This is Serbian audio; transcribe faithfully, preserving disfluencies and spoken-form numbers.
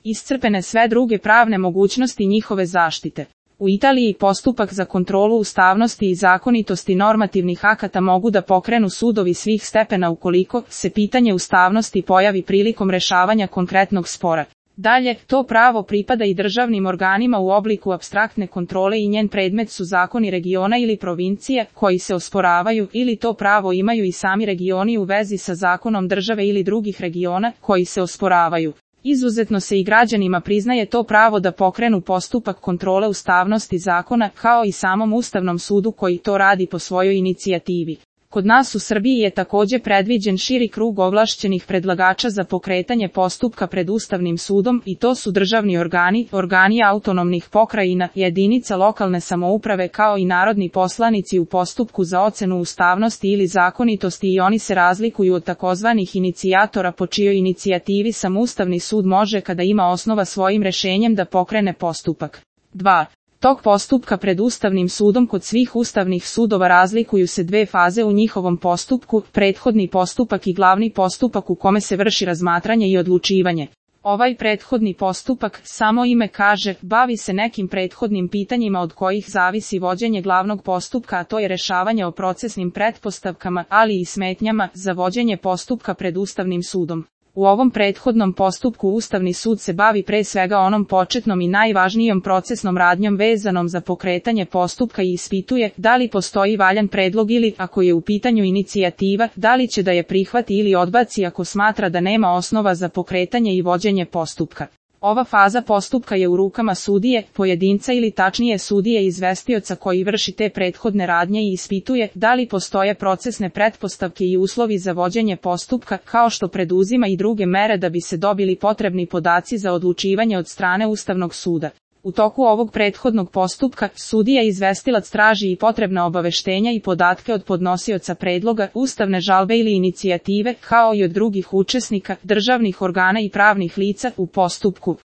iscrpene sve druge pravne mogućnosti njihove zaštite. U Italiji postupak za kontrolu ustavnosti i zakonitosti normativnih akata mogu da pokrenu sudovi svih stepena ukoliko se pitanje ustavnosti pojavi prilikom rešavanja konkretnog spora. Dalje, to pravo pripada i državnim organima u obliku apstraktne kontrole i njen predmet su zakoni regiona ili provincije koji se osporavaju, ili to pravo imaju i sami regioni u vezi sa zakonom države ili drugih regiona koji se osporavaju. Izuzetno se i građanima priznaje to pravo da pokrenu postupak kontrole ustavnosti zakona, kao i samom Ustavnom sudu koji to radi po svojoj inicijativi. Kod nas u Srbiji je takođe predviđen širi krug ovlašćenih predlagača za pokretanje postupka pred Ustavnim sudom i to su državni organi, organi autonomnih pokrajina, jedinica lokalne samouprave kao i narodni poslanici u postupku za ocenu ustavnosti ili zakonitosti i oni se razlikuju od takozvanih inicijatora po čijoj inicijativi sam Ustavni sud može kada ima osnova svojim rešenjem da pokrene postupak. dva. Tok postupka pred Ustavnim sudom kod svih ustavnih sudova razlikuju se dve faze u njihovom postupku, prethodni postupak i glavni postupak u kome se vrši razmatranje i odlučivanje. Ovaj prethodni postupak, samo ime kaže, bavi se nekim prethodnim pitanjima od kojih zavisi vođenje glavnog postupka, a to je rešavanje o procesnim pretpostavkama, ali i smetnjama za vođenje postupka pred Ustavnim sudom. U ovom prethodnom postupku Ustavni sud se bavi pre svega onom početnom i najvažnijom procesnom radnjom vezanom za pokretanje postupka i ispituje da li postoji valjan predlog ili, ako je u pitanju inicijativa, da li će da je prihvati ili odbaci ako smatra da nema osnova za pokretanje i vođenje postupka. Ova faza postupka je u rukama sudije, pojedinca ili tačnije sudije izvestioca koji vrši te prethodne radnje i ispituje da li postoje procesne pretpostavke i uslovi za vođenje postupka, kao što preduzima i druge mere da bi se dobili potrebni podaci za odlučivanje od strane Ustavnog suda. U toku ovog prethodnog postupka, sudija izvestilac traži i potrebna obaveštenja i podatke od podnosioca predloga, ustavne žalbe ili inicijative, kao i od drugih učesnika, državnih organa i pravnih lica u postupku.